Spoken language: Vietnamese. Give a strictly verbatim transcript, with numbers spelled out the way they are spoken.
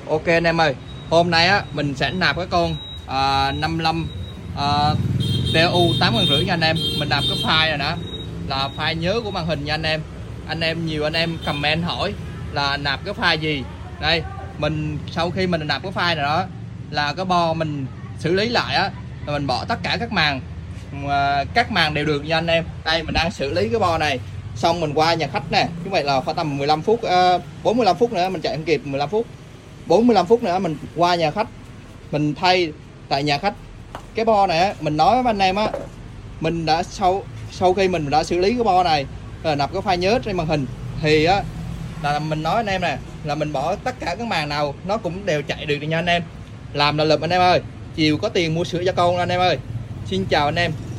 Ok anh em ơi, hôm nay á mình sẽ nạp cái con à, năm mươi lăm à, tê u tám ngàn rưỡi nha anh em. Mình nạp cái file này đó là file nhớ của màn hình nha anh em. Anh em nhiều anh em comment hỏi là nạp cái file gì. Đây, mình sau khi mình nạp cái file này đó là cái bo mình xử lý lại á, là mình bỏ tất cả các màng à, các màng đều được nha anh em. Đây mình đang xử lý cái bo này, xong mình qua nhà khách nè. Như vậy là khoảng tầm mười lăm phút, à, bốn mươi lăm phút nữa mình chạy không kịp, mười lăm phút bốn mươi lăm phút nữa mình qua nhà khách mình thay tại nhà khách cái bo này á. Mình nói với anh em á, mình đã sau sau khi mình đã xử lý cái bo này rồi nạp cái file nhớ trên màn hình thì á là mình nói anh em nè, là mình bỏ tất cả các màn nào nó cũng đều chạy được nha anh em. Làm là lụm anh em ơi, chiều có tiền mua sữa cho con anh em ơi. Xin chào anh em.